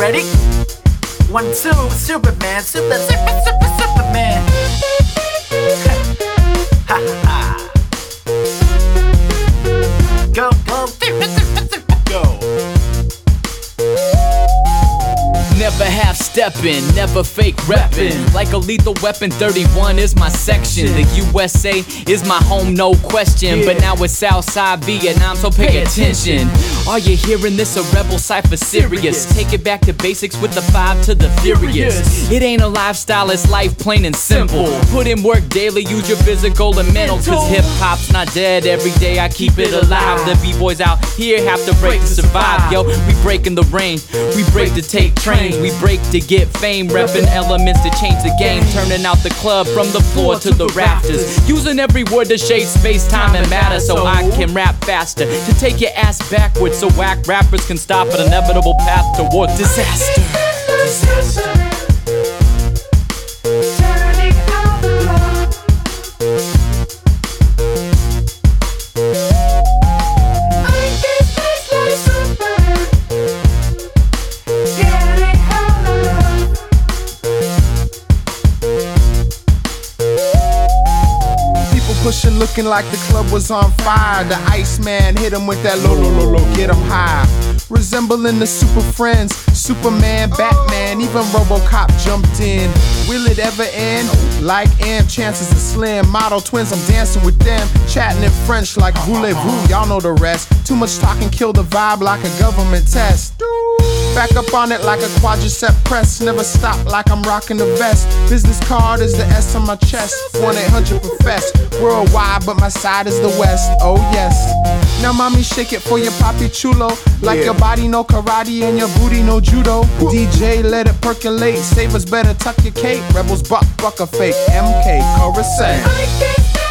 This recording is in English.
Ready? 1, 2, Superman, Superman. Ha ha ha. Go, go, go. Never half stepping, never fake reppin'. Like a lethal weapon, 31 is my section. The USA is my home, no question. But now it's Southside Vietnam, so pay attention. Are you hearing this? A rebel cypher serious. Take it back to basics with the 5 to the furious. It ain't a lifestyle, it's life plain and simple. Put in work daily, use your physical and mental. Cause hip hop's not dead, every day I keep it alive. The b-boys out here have to break to survive. Yo, we break in the rain, we break to take trains. We break to get fame, reppin' elements to change the game. Turning out the club from the floor to the rafters. Using every word to shape space, time, and matter. So I can rap faster, to take your ass backwards. So whack rappers can stop an inevitable path towards disaster. Disaster. Turning out the love. I can taste like Superman. Getting hella love. People pushing, looking like the club was on fire. The Iceman hit him with that low, low, low, low, get him high. Resembling the Super Friends, Superman, Batman, even RoboCop jumped in. Will it ever end? Like Am, chances are slim. Model twins, I'm dancing with them, chatting in French like voulez-vous. Y'all know the rest. Too much talking, kill the vibe like a government test. Back up on it like a quadricep press. Never stop like I'm rocking the vest. Business card is the S on my chest. 1-800 profess. Worldwide, but my side is the West. Oh yes. Now mommy, shake it for your papi chulo. Like your body no karate and your booty no judo. DJ, let it percolate. Savers better tuck your cape. Rebels buck a fake. MK, Coruscant. I can